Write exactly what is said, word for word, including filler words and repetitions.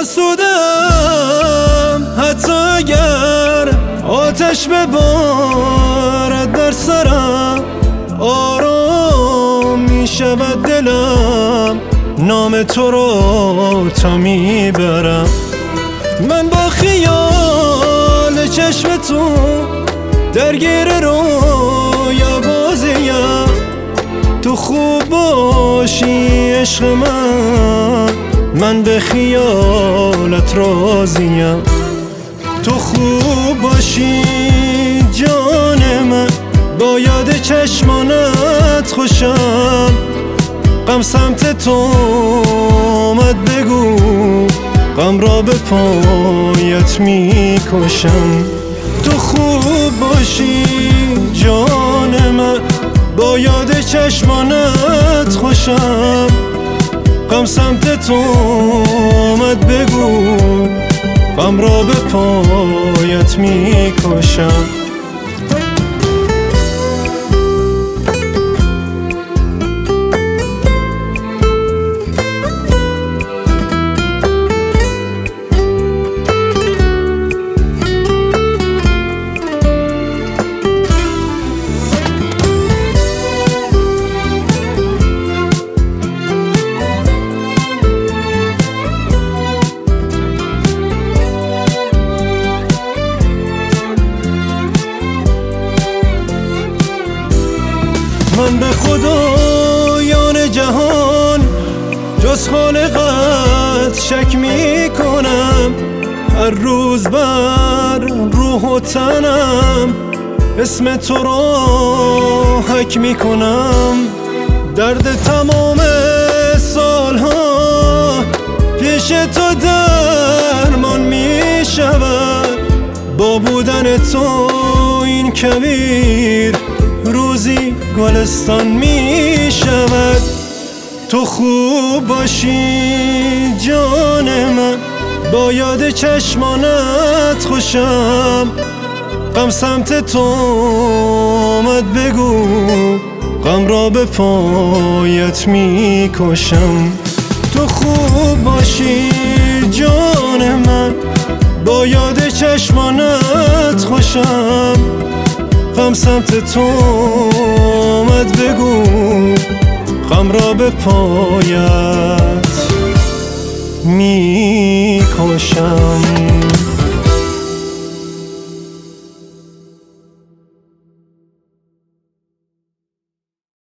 آسودم حتی اگر آتش ببارد در سرم، آرام می شود دلم نام تو رو تا می برم. من با خیال چشم تو درگیر رویا بازیم، تو خوب باشی عشق من، من به خیالت راضیم. تو خوب باشی جان من، با یاد چشمانت خوشم، غم سمت تو اومد بگو، غم را به پایت می کشم. تو خوب باشی جان من، با یاد چشمانت خوشم، غم سمت تو اومد بگو، غم را به پایت می کشم. من به خدایان جهان جز خالقت شک می کنم، هر روز بر روح و تنم اسم تو را حک می کنم. درد تمام سالها پیش تو درمان می شود، با بودن تو این کویر روزی گلستان می شود. تو خوب باشی جان من، با یاد چشمانت خوشم، غم سمت تو اومد بگو، غم را به پایت می کشم. تو خوب باشی جان من، با یاد چشمانت خوشم، غم سمت تو اومد بگو، غم را به پایت می کشم.